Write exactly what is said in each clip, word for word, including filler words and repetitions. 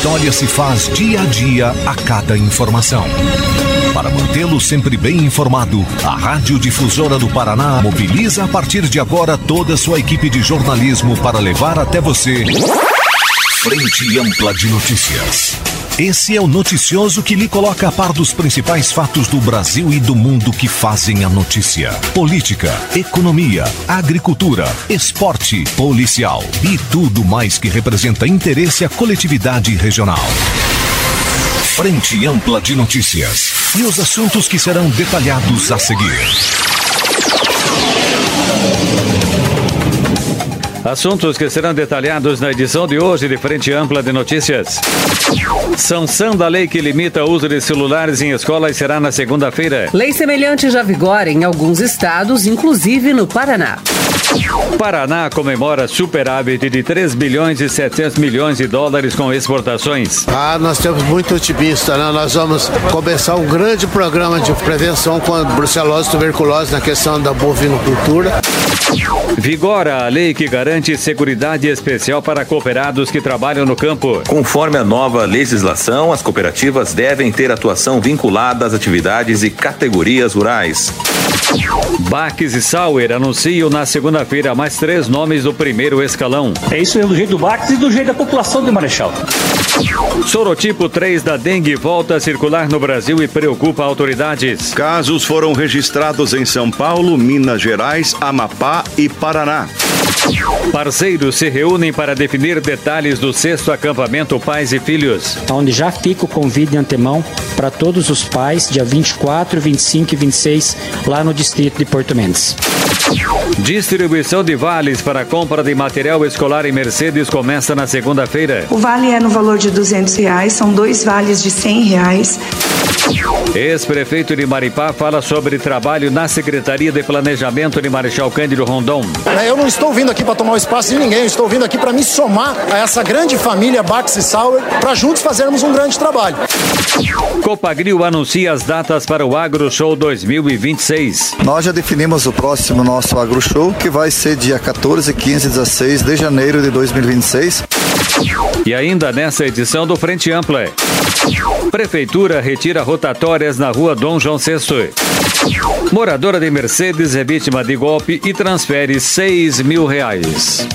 história se faz dia a dia a cada informação. Para mantê-lo sempre bem informado, a Rádio Difusora do Paraná mobiliza a partir de agora toda a sua equipe de jornalismo para levar até você Frente Ampla de Notícias. Esse é o noticioso que lhe coloca a par dos principais fatos do Brasil e do mundo que fazem a notícia. Política, economia, agricultura, esporte, policial e tudo mais que representa interesse à coletividade regional. Frente Ampla de Notícias. E os assuntos que serão detalhados a seguir. Assuntos que serão detalhados na edição de hoje de Frente Ampla de Notícias. Sanção da lei que limita o uso de celulares em escolas será na segunda-feira. Lei semelhante já vigora em alguns estados, inclusive no Paraná. Paraná comemora superávit de três bilhões e setecentos milhões de dólares com exportações. Ah, nós temos muito otimista, né? Nós vamos começar um grande programa de prevenção contra brucelose e tuberculose na questão da bovinocultura. Vigora a lei que garante seguridade especial para cooperados que trabalham no campo. Conforme a nova legislação, as cooperativas devem ter atuação vinculada às atividades e categorias rurais. Baques e Sauer anunciam na segunda-feira mais três nomes do primeiro escalão. É isso, é do jeito do Baques e do jeito da população de Marechal. Sorotipo três da dengue volta a circular no Brasil e preocupa autoridades. Casos foram registrados em São Paulo, Minas Gerais, Amapá e Paraná. Parceiros se reúnem para definir detalhes do sexto acampamento Pais e Filhos. Onde já fica o convite de antemão para todos os pais, dia vinte e quatro, vinte e cinco e vinte e seis, lá no distrito de Porto Mendes. Distribuição de vales para compra de material escolar em Mercedes começa na segunda-feira. O vale é no valor de duzentos reais, são dois vales de cem reais. Ex-prefeito de Maripá fala sobre trabalho na Secretaria de Planejamento de Marechal Cândido Rondon. Eu não estou vindo aqui para tomar o espaço de ninguém, eu estou vindo aqui para me somar a essa grande família Baques e Sauer, para juntos fazermos um grande trabalho. Copagril anuncia as datas para o Agro Show dois mil e vinte e seis. Nós já definimos o próximo nosso Agro Show, que vai ser dia quatorze, quinze e dezesseis de janeiro de dois mil e vinte e seis. E ainda nessa edição do Frente Ampla, Prefeitura retira rotatórias na rua Dom João sexto. Moradora de Mercedes é vítima de golpe e transfere seis mil reais.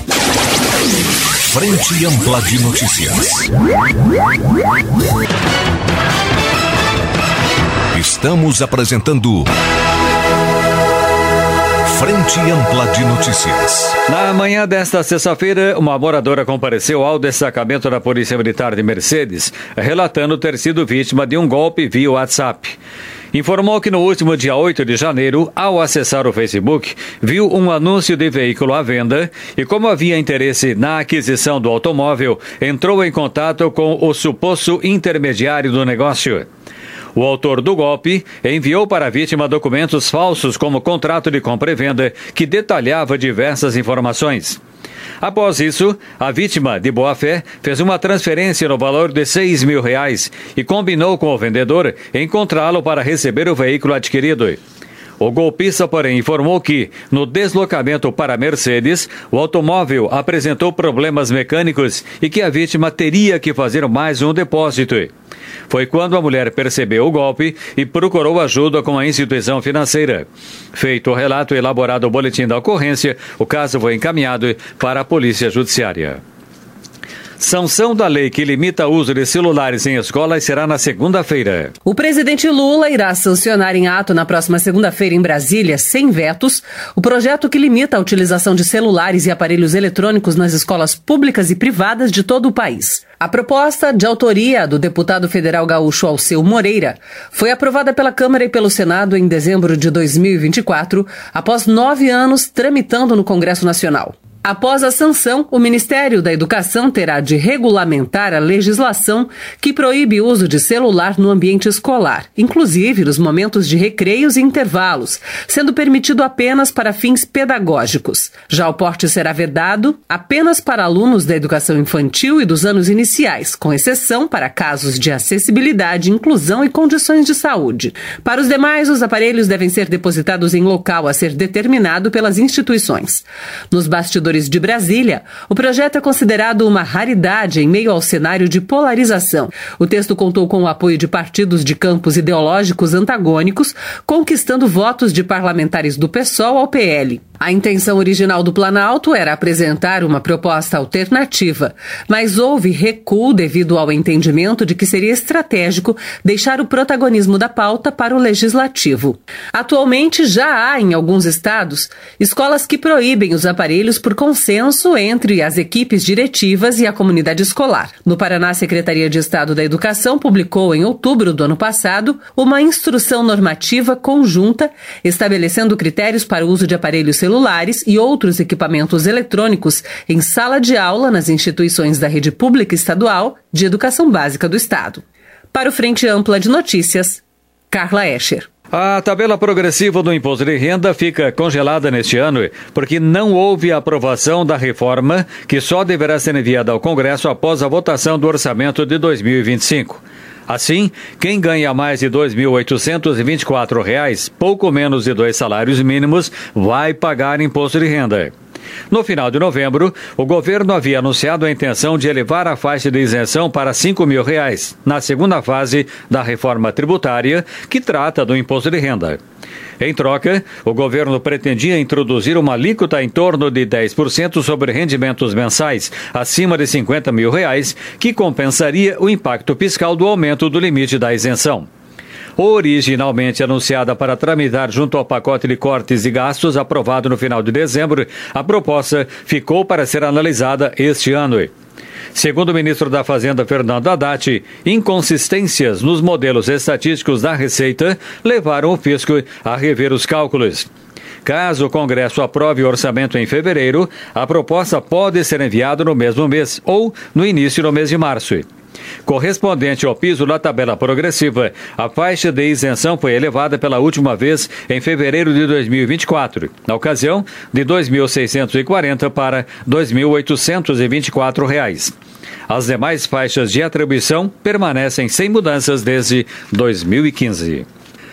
Frente Ampla de Notícias. Estamos apresentando Frente Ampla de Notícias. Na manhã desta sexta-feira, uma moradora compareceu ao destacamento da Polícia Militar de Mercedes, relatando ter sido vítima de um golpe via WhatsApp. Informou que no último dia oito de janeiro, ao acessar o Facebook, viu um anúncio de veículo à venda e, como havia interesse na aquisição do automóvel, entrou em contato com o suposto intermediário do negócio. O autor do golpe enviou para a vítima documentos falsos como contrato de compra e venda que detalhava diversas informações. Após isso, a vítima, de boa fé, fez uma transferência no valor de seis mil reais e combinou com o vendedor encontrá-lo para receber o veículo adquirido. O golpista, porém, informou que, no deslocamento para Mercedes, o automóvel apresentou problemas mecânicos e que a vítima teria que fazer mais um depósito. Foi quando a mulher percebeu o golpe e procurou ajuda com a instituição financeira. Feito o relato e elaborado o boletim da ocorrência, o caso foi encaminhado para a Polícia Judiciária. Sanção da lei que limita o uso de celulares em escolas será na segunda-feira. O presidente Lula irá sancionar em ato na próxima segunda-feira em Brasília, sem vetos, o projeto que limita a utilização de celulares e aparelhos eletrônicos nas escolas públicas e privadas de todo o país. A proposta, de autoria do deputado federal gaúcho Alceu Moreira, foi aprovada pela Câmara e pelo Senado em dezembro de dois mil e vinte e quatro, após nove anos tramitando no Congresso Nacional. Após a sanção, o Ministério da Educação terá de regulamentar a legislação que proíbe o uso de celular no ambiente escolar, inclusive nos momentos de recreios e intervalos, sendo permitido apenas para fins pedagógicos. Já o porte será vedado apenas para alunos da educação infantil e dos anos iniciais, com exceção para casos de acessibilidade, inclusão e condições de saúde. Para os demais, os aparelhos devem ser depositados em local a ser determinado pelas instituições. Nos bastidores eleitores de Brasília, o projeto é considerado uma raridade em meio ao cenário de polarização. O texto contou com o apoio de partidos de campos ideológicos antagônicos, conquistando votos de parlamentares do PSOL ao P L. A intenção original do Planalto era apresentar uma proposta alternativa, mas houve recuo devido ao entendimento de que seria estratégico deixar o protagonismo da pauta para o Legislativo. Atualmente, já há, em alguns estados, escolas que proíbem os aparelhos por consenso entre as equipes diretivas e a comunidade escolar. No Paraná, a Secretaria de Estado da Educação publicou, em outubro do ano passado, uma instrução normativa conjunta estabelecendo critérios para o uso de aparelhos celulares celulares e outros equipamentos eletrônicos em sala de aula nas instituições da rede pública estadual de educação básica do Estado. Para o Frente Ampla de Notícias, Carla Escher. A tabela progressiva do imposto de renda fica congelada neste ano porque não houve aprovação da reforma que só deverá ser enviada ao Congresso após a votação do orçamento de dois mil e vinte e cinco. Assim, quem ganha mais de dois mil oitocentos e vinte e quatro reais, pouco menos de dois salários mínimos, vai pagar imposto de renda. No final de novembro, o governo havia anunciado a intenção de elevar a faixa de isenção para cinco mil reais, na segunda fase da reforma tributária, que trata do imposto de renda. Em troca, o governo pretendia introduzir uma alíquota em torno de dez por cento sobre rendimentos mensais acima de cinquenta mil reais, que compensaria o impacto fiscal do aumento do limite da isenção. Originalmente anunciada para tramitar junto ao pacote de cortes e gastos aprovado no final de dezembro, a proposta ficou para ser analisada este ano. Segundo o ministro da Fazenda, Fernando Haddad, inconsistências nos modelos estatísticos da Receita levaram o fisco a rever os cálculos. Caso o Congresso aprove o orçamento em fevereiro, a proposta pode ser enviada no mesmo mês ou no início do mês de março. Correspondente ao piso da tabela progressiva, a faixa de isenção foi elevada pela última vez em fevereiro de dois mil e vinte e quatro, na ocasião de dois mil seiscentos e quarenta para dois mil oitocentos e vinte e quatro reais. As demais faixas de atribuição permanecem sem mudanças desde dois mil e quinze.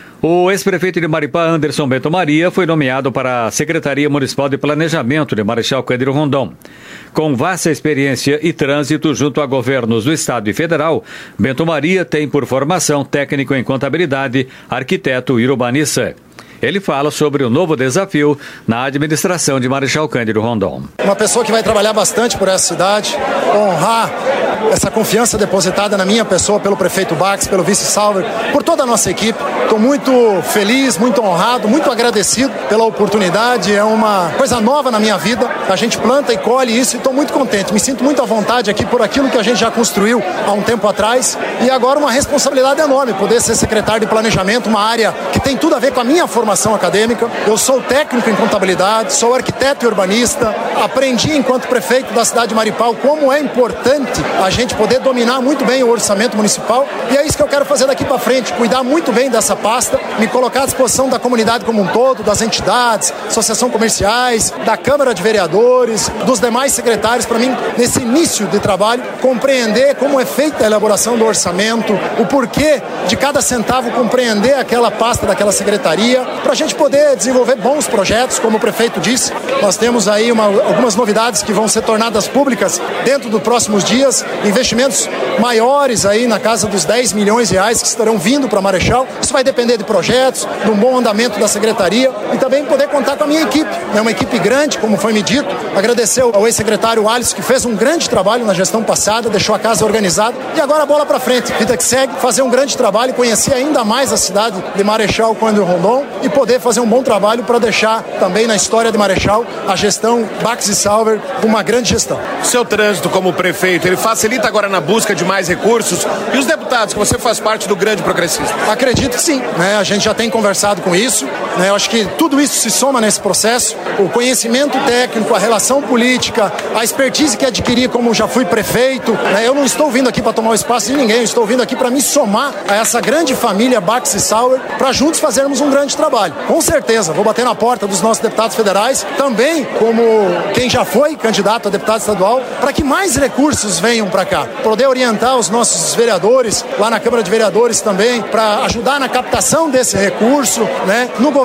O ex-prefeito de Maripá, Anderson Bento Maria, foi nomeado para a Secretaria Municipal de Planejamento de Marechal Cândido Rondon. Com vasta experiência e trânsito junto a governos do Estado e Federal, Bento Maria tem por formação técnico em contabilidade, arquiteto e urbanista. Ele fala sobre o novo desafio na administração de Marechal Cândido Rondon. Uma pessoa que vai trabalhar bastante por essa cidade, honrar essa confiança depositada na minha pessoa pelo prefeito Bax, pelo vice Sauer, por toda a nossa equipe. Estou muito feliz, muito honrado, muito agradecido pela oportunidade. É uma coisa nova na minha vida. A gente planta e colhe isso e estou muito contente. Me sinto muito à vontade aqui por aquilo que a gente já construiu há um tempo atrás. E agora uma responsabilidade enorme, poder ser secretário de planejamento, uma área que tem tudo a ver com a minha formação acadêmica. Eu sou técnico em contabilidade, sou arquiteto e urbanista. Aprendi enquanto prefeito da cidade de Maripá como é importante a gente poder dominar muito bem o orçamento municipal. E é isso que eu quero fazer daqui para frente, cuidar muito bem dessa pasta, me colocar à disposição da comunidade como um todo, das entidades, associações comerciais, da Câmara de Vereadores, dos demais secretários, para mim, nesse início de trabalho, compreender como é feita a elaboração do orçamento, o porquê de cada centavo, compreender aquela pasta daquela secretaria, para a gente poder desenvolver bons projetos, como o prefeito disse. Nós temos aí uma, algumas novidades que vão ser tornadas públicas dentro dos próximos dias, investimentos maiores aí na casa dos dez milhões de reais que estarão vindo para Marechal. Isso vai depender de projetos, de um bom andamento da secretaria e também poder contar com a minha equipe. É uma equipe grande, como foi me dito. Agradecer ao ex-secretário Alisson, que fez um grande trabalho na gestão passada, deixou a casa organizada. E agora a bola para frente, vida que segue, fazer um grande trabalho, conhecer ainda mais a cidade de Marechal Cândido Rondon e poder fazer um bom trabalho para deixar também na história de Marechal a gestão Bax e Sauer uma grande gestão. Seu trânsito como prefeito, ele facilita agora na busca de mais recursos? E os deputados, que você faz parte do grande progressista? Acredito que sim, né? A gente já tem conversado com isso, né? Eu acho que tudo isso se soma nesse processo, o conhecimento técnico, a relação política, a expertise que adquiri como já fui prefeito, né? Eu não estou vindo aqui para tomar o espaço de ninguém, eu estou vindo aqui para me somar a essa grande família Bax e Sauer, para juntos fazermos um grande trabalho. Com certeza, vou bater na porta dos nossos deputados federais, também como quem já foi candidato a deputado estadual, para que mais recursos venham para cá, poder orientar os nossos vereadores, lá na Câmara de Vereadores também, para ajudar na captação desse recurso, né? No governo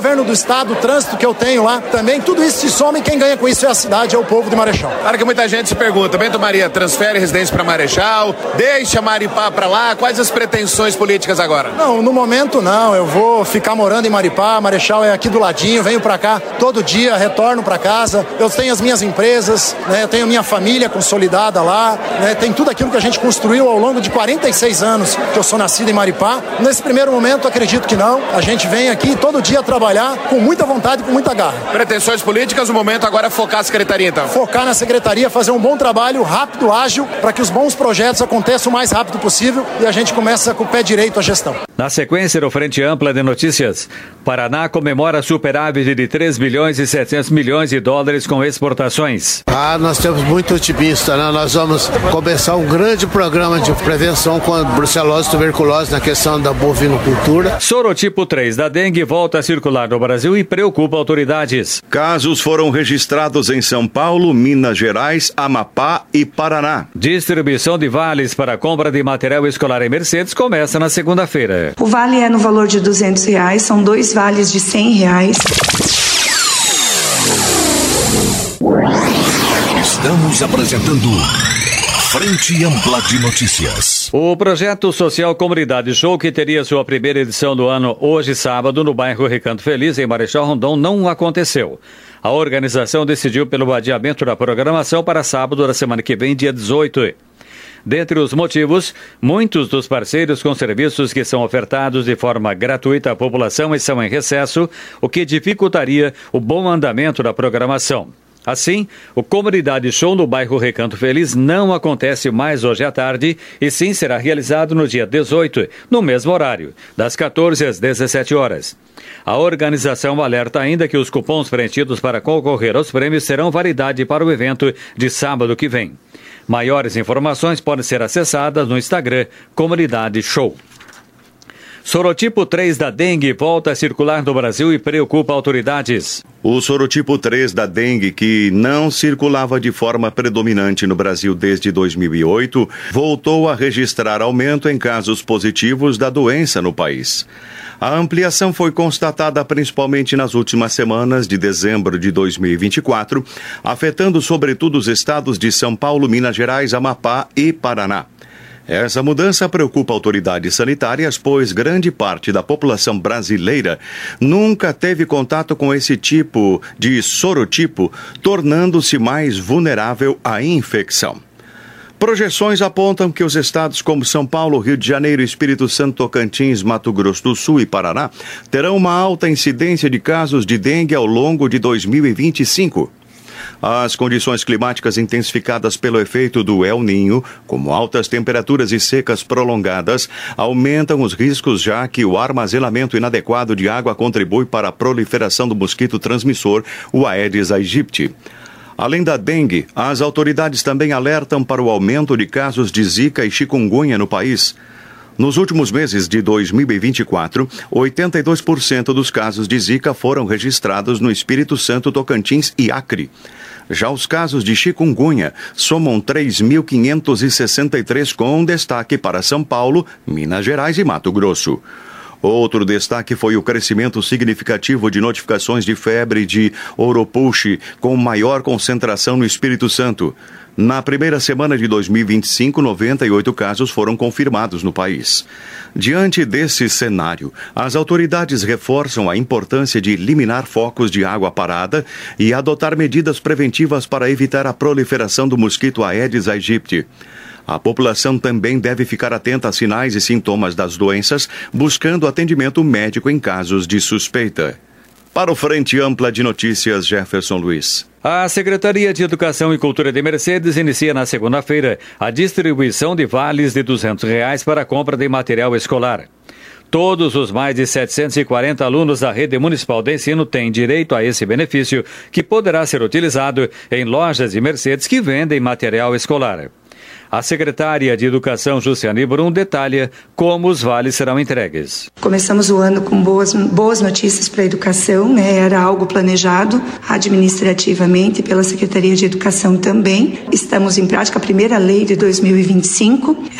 governo do estado, o trânsito que eu tenho lá também, tudo isso se soma e quem ganha com isso é a cidade, é o povo de Marechal. Claro que muita gente se pergunta, Bento Maria transfere residência para Marechal, deixa Maripá para lá, quais as pretensões políticas agora? Não, no momento não, eu vou ficar morando em Maripá, Marechal é aqui do ladinho, venho para cá todo dia, retorno para casa, eu tenho as minhas empresas, né, eu tenho minha família consolidada lá, né, tem tudo aquilo que a gente construiu ao longo de quarenta e seis anos que eu sou nascido em Maripá. Nesse primeiro momento acredito que não, a gente vem aqui todo dia trabalhar com muita vontade e com muita garra. Pretensões políticas, o momento agora é focar a secretaria então? Focar na secretaria, fazer um bom trabalho rápido, ágil, para que os bons projetos aconteçam o mais rápido possível e a gente começa com o pé direito a gestão. Na sequência do Frente Ampla de Notícias, Paraná comemora superávit de três bilhões e setecentos milhões de dólares com exportações. Ah, nós temos muito otimista, né? Nós vamos começar um grande programa de prevenção contra brucelose e tuberculose na questão da bovinocultura. Sorotipo três da dengue volta a circular no Brasil e preocupa autoridades. Casos foram registrados em São Paulo, Minas Gerais, Amapá e Paraná. Distribuição de vales para a compra de material escolar em Mercedes começa na segunda-feira. O vale é no valor de duzentos reais, são dois vales de cem reais. Estamos apresentando Frente Ampla de Notícias. O projeto social Comunidade Show, que teria sua primeira edição do ano hoje sábado no bairro Recanto Feliz, em Marechal Rondon, não aconteceu. A organização decidiu pelo adiamento da programação para sábado da semana que vem, dia dezoito. Dentre os motivos, muitos dos parceiros com serviços que são ofertados de forma gratuita à população estão em recesso, o que dificultaria o bom andamento da programação. Assim, o Comunidade Show no bairro Recanto Feliz não acontece mais hoje à tarde e sim será realizado no dia dezoito, no mesmo horário, das quatorze às dezessete horas. A organização alerta ainda que os cupons preenchidos para concorrer aos prêmios terão validade para o evento de sábado que vem. Maiores informações podem ser acessadas no Instagram Comunidade Show. Sorotipo três da dengue volta a circular no Brasil e preocupa autoridades. O sorotipo três da dengue, que não circulava de forma predominante no Brasil desde dois mil e oito, voltou a registrar aumento em casos positivos da doença no país. A ampliação foi constatada principalmente nas últimas semanas de dezembro de dois mil e vinte e quatro, afetando sobretudo os estados de São Paulo, Minas Gerais, Amapá e Paraná. Essa mudança preocupa autoridades sanitárias, pois grande parte da população brasileira nunca teve contato com esse tipo de sorotipo, tornando-se mais vulnerável à infecção. Projeções apontam que os estados como São Paulo, Rio de Janeiro, Espírito Santo, Tocantins, Mato Grosso do Sul e Paraná terão uma alta incidência de casos de dengue ao longo de dois mil e vinte e cinco. As condições climáticas intensificadas pelo efeito do El Niño, como altas temperaturas e secas prolongadas, aumentam os riscos, já que o armazenamento inadequado de água contribui para a proliferação do mosquito transmissor, o Aedes aegypti. Além da dengue, as autoridades também alertam para o aumento de casos de zika e chikungunya no país. Nos últimos meses de dois mil e vinte e quatro, oitenta e dois por cento dos casos de zika foram registrados no Espírito Santo, Tocantins e Acre. Já os casos de chikungunya somam três mil quinhentos e sessenta e três, com destaque para São Paulo, Minas Gerais e Mato Grosso. Outro destaque foi o crescimento significativo de notificações de febre de Oropouche, com maior concentração no Espírito Santo. Na primeira semana de dois mil e vinte e cinco, noventa e oito casos foram confirmados no país. Diante desse cenário, as autoridades reforçam a importância de eliminar focos de água parada e adotar medidas preventivas para evitar a proliferação do mosquito Aedes aegypti. A população também deve ficar atenta a sinais e sintomas das doenças, buscando atendimento médico em casos de suspeita. Para o Frente Ampla de Notícias, Jefferson Luiz. A Secretaria de Educação e Cultura de Mercedes inicia na segunda-feira a distribuição de vales de duzentos reais para a compra de material escolar. Todos os mais de setecentos e quarenta alunos da rede municipal de ensino têm direito a esse benefício, que poderá ser utilizado em lojas de Mercedes que vendem material escolar. A secretária de Educação, Jussiane Brum, detalha como os vales serão entregues. Começamos o ano com boas, boas notícias para a educação, né? Era algo planejado administrativamente pela Secretaria de Educação também. Estamos em prática a primeira lei de dois mil e vinte e cinco.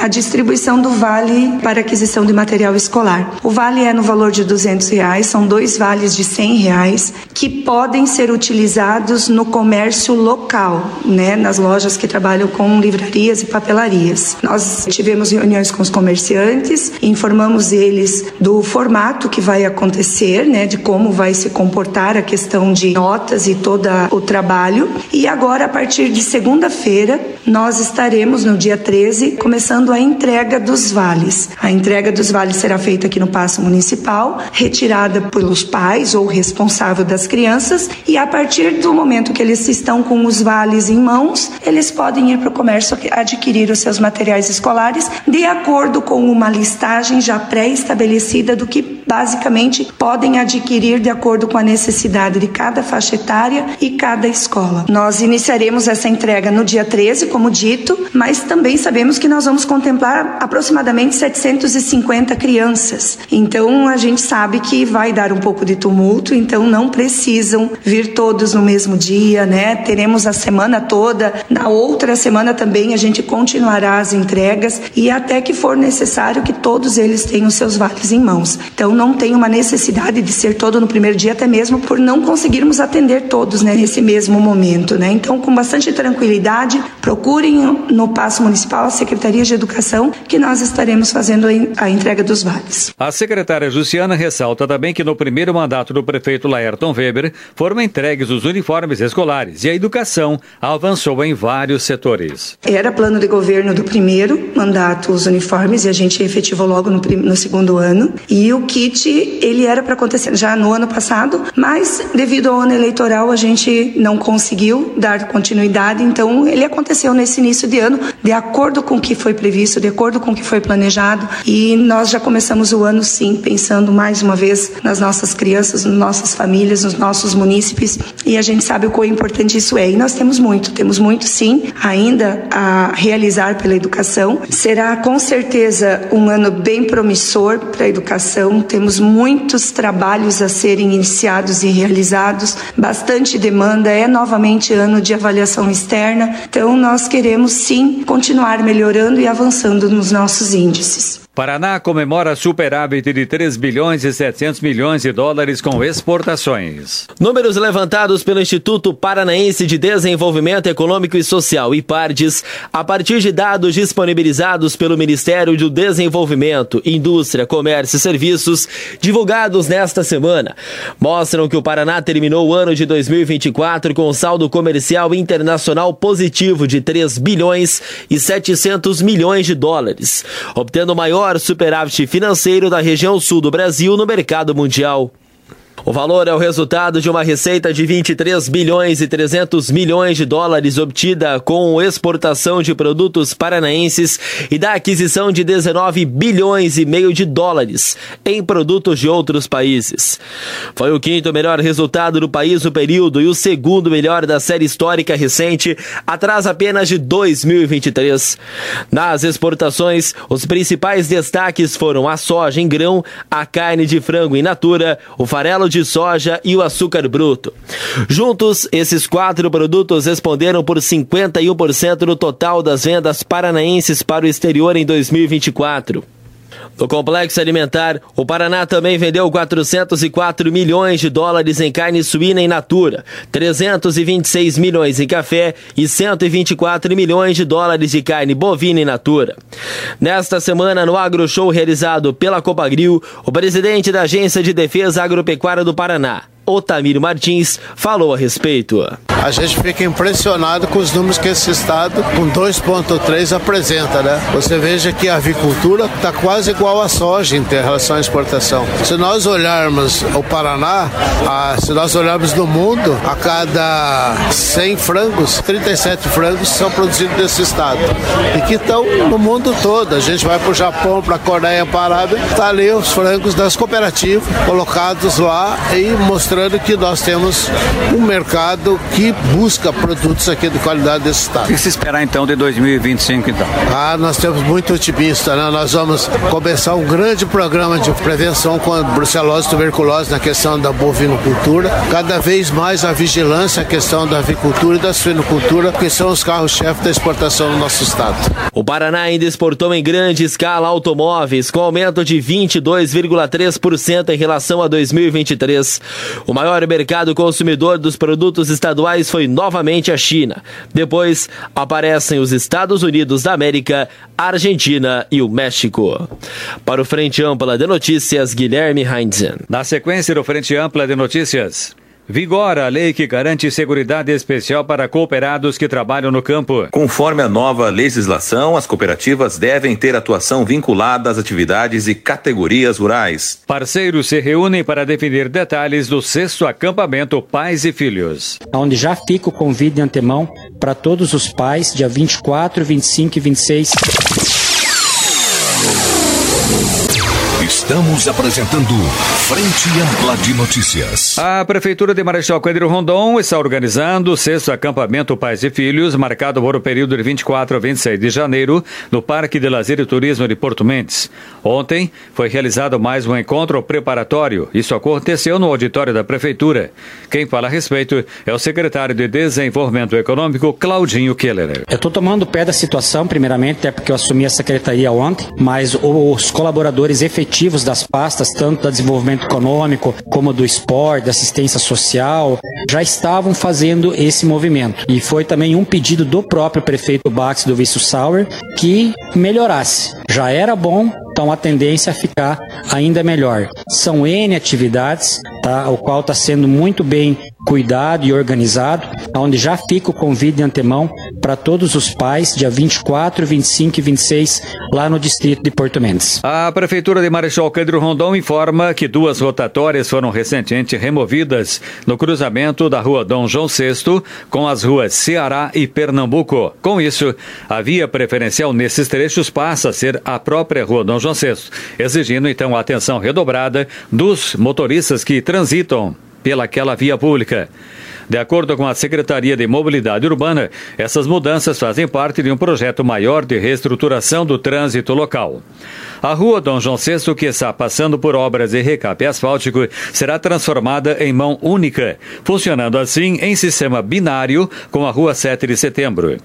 a distribuição do vale para aquisição de material escolar. O vale é no valor de duzentos reais, são dois vales de cem reais que podem ser utilizados no comércio local, né, nas lojas que trabalham com livrarias e papelarias. Nós tivemos reuniões com os comerciantes, informamos eles do formato que vai acontecer, né, de como vai se comportar a questão de notas e todo o trabalho. E agora, a partir de segunda-feira, nós estaremos no dia treze começando a entrega dos vales. A entrega dos vales será feita aqui no Paço Municipal, retirada pelos pais ou responsável das crianças, e a partir do momento que eles estão com os vales em mãos, eles podem ir para o comércio adquirir os seus materiais escolares de acordo com uma listagem já pré-estabelecida do que basicamente podem adquirir de acordo com a necessidade de cada faixa etária e cada escola. Nós iniciaremos essa entrega no dia treze, como dito, mas também sabemos que nós vamos contemplar aproximadamente setecentas e cinquenta crianças. Então a gente sabe que vai dar um pouco de tumulto, então não precisam vir todos no mesmo dia, né? Teremos a semana toda, na outra semana também a gente continuará as entregas e até que for necessário que todos eles tenham seus vales em mãos. Então não tem uma necessidade de ser todo no primeiro dia, até mesmo por não conseguirmos atender todos, né, nesse mesmo momento, né? Então, com bastante tranquilidade, procurem no Paço Municipal a Secretaria de Educação, que nós estaremos fazendo a entrega dos vales. A secretária Jussiana ressalta também que no primeiro mandato do prefeito Laerton Weber foram entregues os uniformes escolares e a educação avançou em vários setores. Era plano de governo do primeiro mandato os uniformes e a gente efetivou logo no, no segundo ano, e o kit ele era para acontecer já no ano passado, mas devido ao ano eleitoral a gente não conseguiu dar continuidade, então ele aconteceu nesse início de ano, de acordo com o que foi previsto, de acordo com o que foi planejado, e nós já começamos o ano sim, pensando mais uma vez nas nossas crianças, nas nossas famílias, nos nossos munícipes, e a gente sabe o quão importante isso é, e nós temos muito, temos muito sim ainda a realizar pela educação. Será com certeza um ano bem promissor para a educação, temos muitos trabalhos a serem iniciados e realizados, bastante demanda, é novamente ano de avaliação externa, então nós queremos sim continuar melhorando e avançando nos nossos índices. Paraná comemora superávit de três bilhões e setecentos milhões de dólares com exportações. Números levantados pelo Instituto Paranaense de Desenvolvimento Econômico e Social, IPARDES, a partir de dados disponibilizados pelo Ministério do Desenvolvimento, Indústria, Comércio e Serviços, divulgados nesta semana, mostram que o Paraná terminou o ano de dois mil e vinte e quatro com um saldo comercial internacional positivo de três bilhões e setecentos milhões de dólares, obtendo o maior superávit financeiro da região sul do Brasil no mercado mundial. O valor é o resultado de uma receita de vinte e três bilhões e trezentos milhões de dólares obtida com exportação de produtos paranaenses e da aquisição de dezenove bilhões e meio de dólares em produtos de outros países. Foi o quinto melhor resultado do país no período e o segundo melhor da série histórica recente, atrás apenas de dois mil e vinte e três. Nas exportações, os principais destaques foram a soja em grão, a carne de frango in natura, o farelo de soja e o açúcar bruto. Juntos, esses quatro produtos responderam por cinquenta e um por cento do total das vendas paranaenses para o exterior em dois mil e vinte e quatro. No complexo alimentar, o Paraná também vendeu quatrocentos e quatro milhões de dólares em carne suína in natura, trezentos e vinte e seis milhões em café e cento e vinte e quatro milhões de dólares de carne bovina in natura. Nesta semana, no AgroShow realizado pela Copagril, o presidente da Agência de Defesa Agropecuária do Paraná, Otamiro Martins, falou a respeito. A gente fica impressionado com os números que esse estado, com dois vírgula três, apresenta, né? Você veja que a avicultura está quase igual à soja em relação à exportação. Se nós olharmos o Paraná, a, se nós olharmos no mundo, a cada cem frangos, trinta e sete frangos são produzidos nesse estado. E que estão no mundo todo. A gente vai para o Japão, para a Coreia, para a Arábia, está ali os frangos das cooperativas colocados lá e mostrando mostrando que nós temos um mercado que busca produtos aqui de qualidade desse estado. O que se esperar então de dois mil e vinte e cinco então? Ah, nós temos muito otimista, né? Nós vamos começar um grande programa de prevenção contra brucelose e tuberculose na questão da bovinocultura, cada vez mais a vigilância, a questão da avicultura e da suinocultura, que são os carros-chefes da exportação no nosso estado. O Paraná ainda exportou em grande escala automóveis, com aumento de vinte e dois vírgula três por cento em relação a dois mil e vinte e três. O maior mercado consumidor dos produtos estaduais foi novamente a China. Depois aparecem os Estados Unidos da América, a Argentina e o México. Para o Frente Ampla de Notícias, Guilherme Heinzen. Na sequência do Frente Ampla de Notícias, vigora a lei que garante seguridade especial para cooperados que trabalham no campo. Conforme a nova legislação, as cooperativas devem ter atuação vinculada às atividades e categorias rurais. Parceiros se reúnem para definir detalhes do sexto acampamento Pais e Filhos. Onde já fica o convite de antemão para todos os pais, dia vinte e quatro, vinte e cinco e vinte e seis. Estamos apresentando Frente Ampla de Notícias. A Prefeitura de Marechal Cândido Rondon está organizando o sexto acampamento Pais e Filhos, marcado para o período de vinte e quatro a vinte e seis de janeiro, no Parque de Lazer e Turismo de Porto Mendes. Ontem foi realizado mais um encontro preparatório. Isso aconteceu no auditório da Prefeitura. Quem fala a respeito é o secretário de Desenvolvimento Econômico, Claudinho Keller. Eu estou tomando o pé da situação, primeiramente, até porque eu assumi a secretaria ontem, mas os colaboradores efetivos das pastas, tanto da desenvolvimento econômico como do esporte, da assistência social, já estavam fazendo esse movimento. E foi também um pedido do próprio prefeito Bax, do Vício Sauer, que melhorasse. Já era bom, então a tendência é ficar ainda melhor. São N atividades, tá? O qual está sendo muito bem cuidado e organizado, onde já fica o convite de antemão para todos os pais, dia vinte e quatro, vinte e cinco e vinte e seis, lá no distrito de Porto Mendes. A Prefeitura de Marechal Cândido Rondon informa que duas rotatórias foram recentemente removidas no cruzamento da rua Dom João sexto com as ruas Ceará e Pernambuco. Com isso, a via preferencial nesses trechos passa a ser a própria rua Dom João sexto, exigindo então a atenção redobrada dos motoristas que transitam pelaquela via pública. De acordo com a Secretaria de Mobilidade Urbana, essas mudanças fazem parte de um projeto maior de reestruturação do trânsito local. A rua Dom João sexto, que está passando por obras de recape asfáltico, será transformada em mão única, funcionando assim em sistema binário com a rua sete de setembro.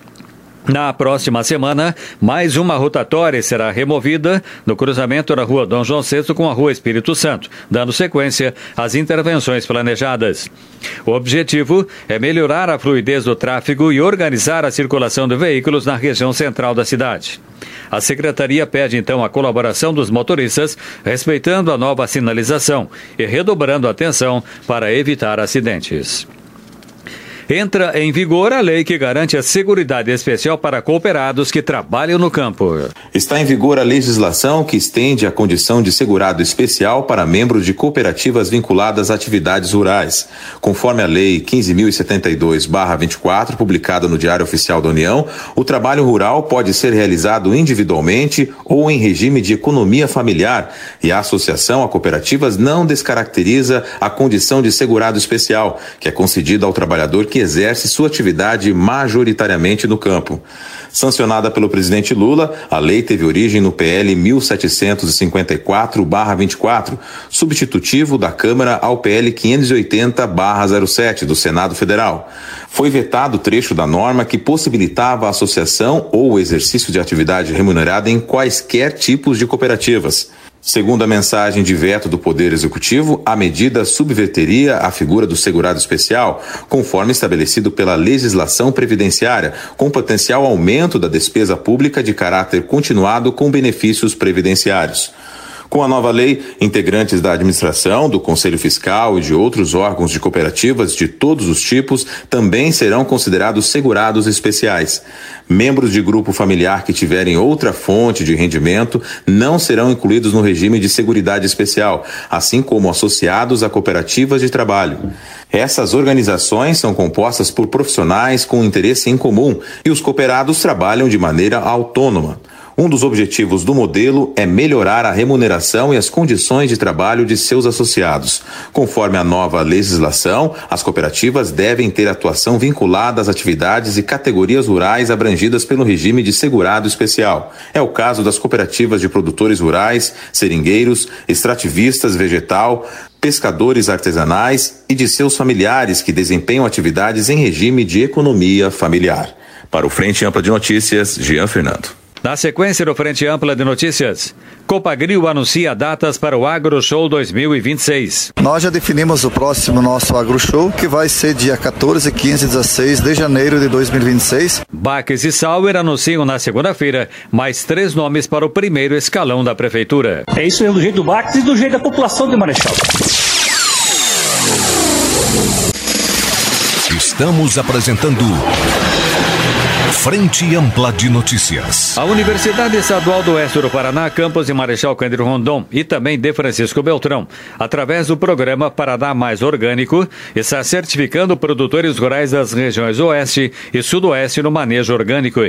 Na próxima semana, mais uma rotatória será removida no cruzamento da rua Dom João sexto com a rua Espírito Santo, dando sequência às intervenções planejadas. O objetivo é melhorar a fluidez do tráfego e organizar a circulação de veículos na região central da cidade. A Secretaria pede então a colaboração dos motoristas, respeitando a nova sinalização e redobrando a atenção para evitar acidentes. Entra em vigor a lei que garante a seguridade especial para cooperados que trabalham no campo. Está em vigor a legislação que estende a condição de segurado especial para membros de cooperativas vinculadas a atividades rurais. Conforme a Lei quinze mil e setenta e dois barra vinte e quatro, publicada no Diário Oficial da União, o trabalho rural pode ser realizado individualmente ou em regime de economia familiar, e a associação a cooperativas não descaracteriza a condição de segurado especial, que é concedida ao trabalhador que exerce sua atividade majoritariamente no campo. Sancionada pelo presidente Lula, a lei teve origem no P L mil setecentos e cinquenta e quatro barra vinte e quatro, substitutivo da Câmara ao P L quinhentos e oitenta barra zero sete do Senado Federal. Foi vetado o trecho da norma que possibilitava a associação ou o exercício de atividade remunerada em quaisquer tipos de cooperativas. Segundo a mensagem de veto do Poder Executivo, a medida subverteria a figura do segurado especial, conforme estabelecido pela legislação previdenciária, com potencial aumento da despesa pública de caráter continuado com benefícios previdenciários. Com a nova lei, integrantes da administração, do Conselho Fiscal e de outros órgãos de cooperativas de todos os tipos também serão considerados segurados especiais. Membros de grupo familiar que tiverem outra fonte de rendimento não serão incluídos no regime de seguridade especial, assim como associados a cooperativas de trabalho. Essas organizações são compostas por profissionais com interesse em comum e os cooperados trabalham de maneira autônoma. Um dos objetivos do modelo é melhorar a remuneração e as condições de trabalho de seus associados. Conforme a nova legislação, as cooperativas devem ter atuação vinculada às atividades e categorias rurais abrangidas pelo regime de segurado especial. É o caso das cooperativas de produtores rurais, seringueiros, extrativistas vegetal, pescadores artesanais e de seus familiares que desempenham atividades em regime de economia familiar. Para o Frente Ampla de Notícias, Jean Fernando. Na sequência do Frente Ampla de Notícias, Copagril anuncia datas para o AgroShow dois mil e vinte e seis. Nós já definimos o próximo nosso AgroShow, que vai ser dia quatorze, quinze e dezesseis de janeiro de dois mil e vinte e seis. Baques e Sauer anunciam na segunda-feira mais três nomes para o primeiro escalão da Prefeitura. É isso mesmo, do jeito do Baques e do jeito da população de Marechal. Estamos apresentando Frente Ampla de Notícias. A Universidade Estadual do Oeste do Paraná, campus de Marechal Cândido Rondon e também de Francisco Beltrão, através do programa Paraná Mais Orgânico, está certificando produtores rurais das regiões Oeste e Sudoeste no manejo orgânico.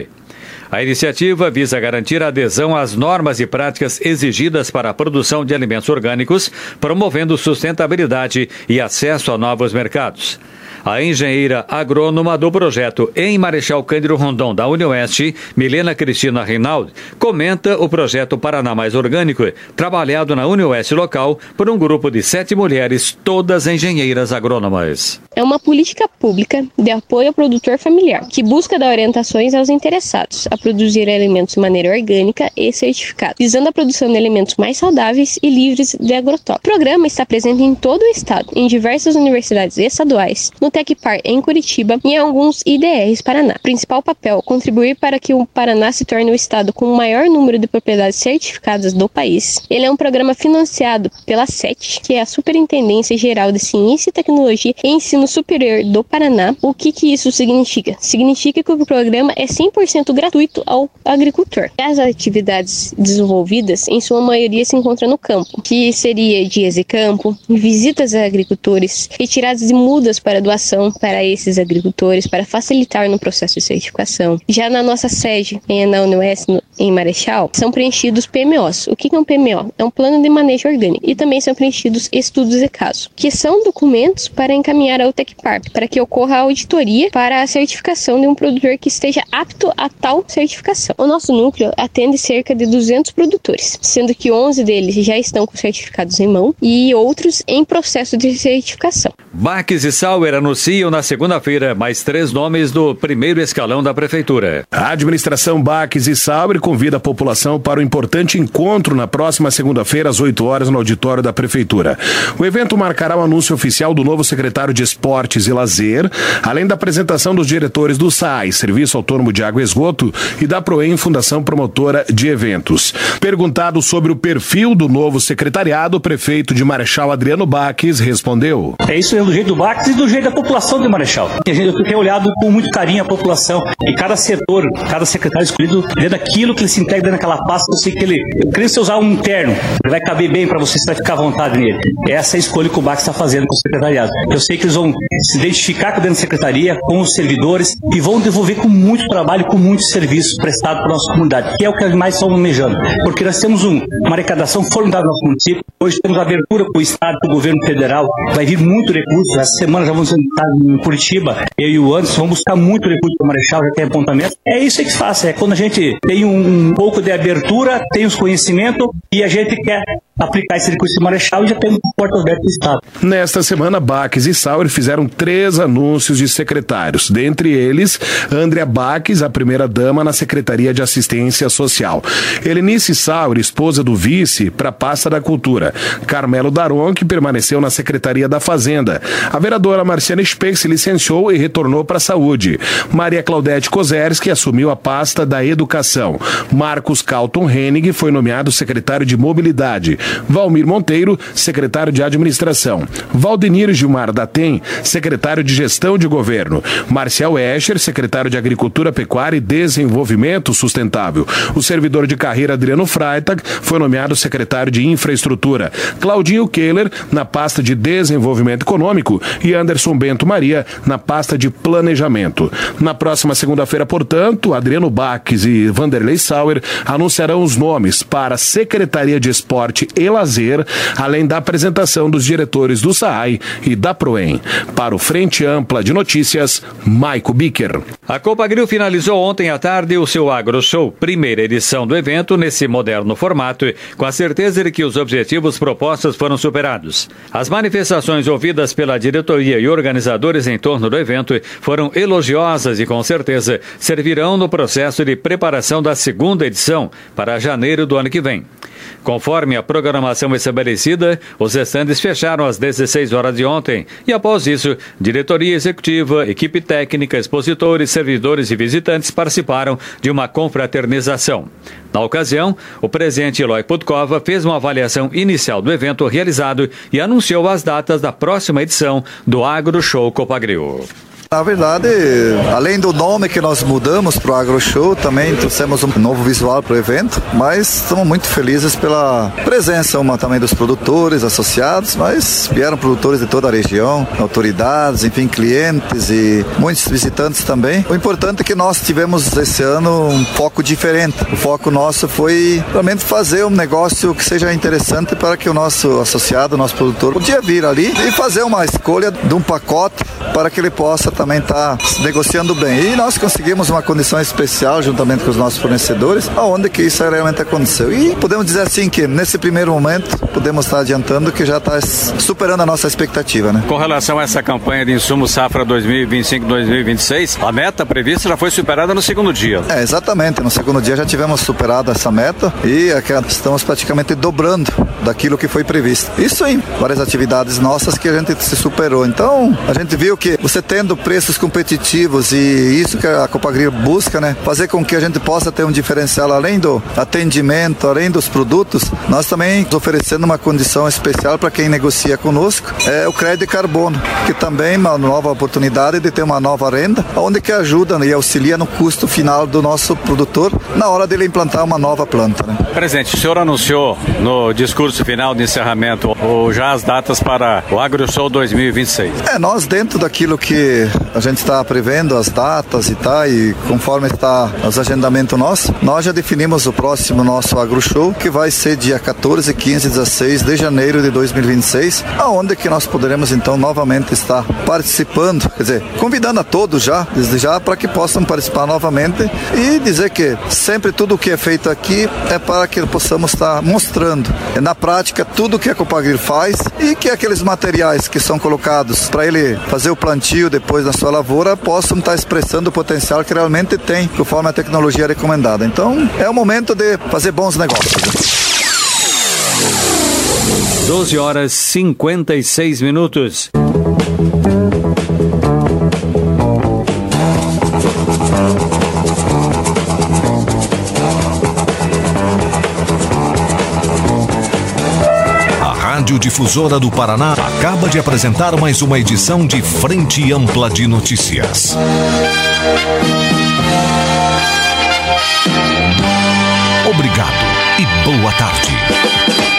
A iniciativa visa garantir a adesão às normas e práticas exigidas para a produção de alimentos orgânicos, promovendo sustentabilidade e acesso a novos mercados. A engenheira agrônoma do projeto em Marechal Cândido Rondon da UniOeste, Milena Cristina Reinaldo, comenta o projeto Paraná Mais Orgânico, trabalhado na UniOeste local por um grupo de sete mulheres, todas engenheiras agrônomas. É uma política pública de apoio ao produtor familiar, que busca dar orientações aos interessados a produzir alimentos de maneira orgânica e certificada, visando a produção de alimentos mais saudáveis e livres de agrotóxicos. O programa está presente em todo o estado, em diversas universidades estaduais, no Tecpar em Curitiba e em alguns I D Rs Paraná. O principal papel, contribuir para que o Paraná se torne o estado com o maior número de propriedades certificadas do país. Ele é um programa financiado pela S E T, que é a Superintendência Geral de Ciência e Tecnologia e Ensino Superior do Paraná. O que que isso significa? Significa que o programa é cem por cento gratuito ao agricultor. As atividades desenvolvidas, em sua maioria, se encontram no campo, que seria dias de campo, visitas a agricultores, retiradas de mudas para doação para esses agricultores, para facilitar no processo de certificação. Já na nossa sede, na UniOeste, em Marechal, são preenchidos P M Os. O que é um P M O? É um plano de manejo orgânico. E também são preenchidos estudos de caso, que são documentos para encaminhar ao Tecpar, para que ocorra a auditoria para a certificação de um produtor que esteja apto a tal certificação. O nosso núcleo atende cerca de duzentos produtores, sendo que onze deles já estão com certificados em mão e outros em processo de certificação. Baques e Sauer anunciam na segunda-feira mais três nomes do primeiro escalão da Prefeitura. A administração Baques e Sauer convida a população para o importante encontro na próxima segunda-feira, às oito horas, no auditório da Prefeitura. O evento marcará o anúncio oficial do novo secretário de Esportes e Lazer, além da apresentação dos diretores do S A I, Serviço Autônomo de Água e Esgoto, e da PROEM, Fundação Promotora de Eventos. Perguntado sobre o perfil do novo secretariado, o prefeito de Marechal, Adriano Baques, respondeu: É isso mesmo, do jeito do Baques e do jeito da população de Marechal. A gente tem olhado com muito carinho a população e cada setor, cada secretário escolhido, dentro daquilo que ele se integra naquela pasta. Eu sei que ele, eu creio que se usar um terno, ele vai caber bem para você, você vai ficar à vontade nele. Essa é a escolha que o Baques está fazendo com o secretariado. Eu sei que eles vão se identificar dentro da secretaria, com os servidores, e vão devolver com muito trabalho, com muitos serviços prestados para a nossa comunidade, que é o que mais estamos almejando. Porque nós temos um, uma arrecadação formidável no nosso município. Hoje temos abertura para o Estado, para o governo federal. Vai vir muito recurso. Essa semana já vamos estar em Curitiba. Eu e o Anderson vamos buscar muito recurso para o Marechal, já tem apontamento. É isso que se faz. É quando a gente tem um, um pouco de abertura, tem os conhecimentos e a gente quer aplicar esse recurso de Marechal e já temos portas abertas do Estado. Nesta semana, Baques e Sauer fizeram três anúncios de secretários. Dentre eles, Andrea Baques, a primeira-dama na Secretaria de Assistência Social. Helenice Sauer, esposa do vice, para a pasta da Cultura. Carmelo Daron, que permaneceu na Secretaria da Fazenda. A vereadora Marciana Speck se licenciou e retornou para a Saúde. Maria Claudete Kozerski assumiu a pasta da Educação. Marcos Calton Hennig foi nomeado secretário de Mobilidade. Valmir Monteiro, secretário de Administração. Valdenir Gilmar Datem, secretário de Gestão de Governo. Marcial Escher, secretário de Agricultura, Pecuária e Desenvolvimento Sustentável. O servidor de carreira Adriano Freitag foi nomeado secretário de Infraestrutura. Claudinho Keller, na pasta de Desenvolvimento Econômico, Econômico e Anderson Bento Maria na pasta de Planejamento. Na próxima segunda-feira, portanto, Adriano Baques e Vanderlei Sauer anunciarão os nomes para a Secretaria de Esporte e Lazer, além da apresentação dos diretores do S A A I e da Proem. Para o Frente Ampla de Notícias, Maico Bicker. A Copagril finalizou ontem à tarde o seu Agro Show, primeira edição do evento nesse moderno formato, com a certeza de que os objetivos propostos foram superados. As manifestações ouvidas pela diretoria e organizadores em torno do evento foram elogiosas e, com certeza, servirão no processo de preparação da segunda edição para janeiro do ano que vem. Conforme a programação estabelecida, os estandes fecharam às dezesseis horas de ontem e, após isso, diretoria executiva, equipe técnica, expositores, servidores e visitantes participaram de uma confraternização. Na ocasião, o presidente Eloy Putkova fez uma avaliação inicial do evento realizado e anunciou as datas da próxima edição do Agro Show Copagril. Na verdade, além do nome que nós mudamos para o Agro Show, também trouxemos um novo visual para o evento, mas estamos muito felizes pela presença uma também dos produtores associados, mas vieram produtores de toda a região, autoridades, enfim, clientes e muitos visitantes também. O importante é que nós tivemos esse ano um foco diferente. O foco nosso foi realmente fazer um negócio que seja interessante para que o nosso associado, o nosso produtor, podia vir ali e fazer uma escolha de um pacote para que ele possa também está negociando bem. E nós conseguimos uma condição especial juntamente com os nossos fornecedores, aonde que isso realmente aconteceu. E podemos dizer assim que nesse primeiro momento podemos estar adiantando que já está superando a nossa expectativa, né? Com relação a essa campanha de insumo safra dois mil e vinte e cinco, dois mil e vinte e seis, a meta prevista já foi superada no segundo dia. É, exatamente. No segundo dia já tivemos superado essa meta e aqui estamos praticamente dobrando daquilo que foi previsto. Isso em várias atividades nossas que a gente se superou. Então, a gente viu que você tendo preços competitivos e isso que a Copagril busca, né? Fazer com que a gente possa ter um diferencial além do atendimento, além dos produtos, nós também oferecendo uma condição especial para quem negocia conosco, é o crédito de carbono, que também é uma nova oportunidade de ter uma nova renda, onde que ajuda e auxilia no custo final do nosso produtor na hora dele implantar uma nova planta, né? Presidente, o senhor anunciou no discurso final de encerramento ou já as datas para o Agro Show dois mil e vinte e seis? É, nós dentro daquilo que a gente está prevendo as datas e tá, e conforme está os agendamentos nossos, nós já definimos o próximo nosso Agro Show, que vai ser dia quatorze, quinze e dezesseis de janeiro de dois mil e vinte e seis, aonde que nós poderemos então novamente estar participando, quer dizer, convidando a todos já, desde já, para que possam participar novamente e dizer que sempre tudo o que é feito aqui é para que possamos estar mostrando na prática tudo o que a Copagril faz e que aqueles materiais que são colocados para ele fazer o plantio depois da sua lavoura possam estar expressando o potencial que realmente tem, conforme a tecnologia recomendada. Então, é o momento de fazer bons negócios. doze horas e cinquenta e seis minutos. Rádio Difusora do Paraná acaba de apresentar mais uma edição de Frente Ampla de Notícias. Obrigado e boa tarde.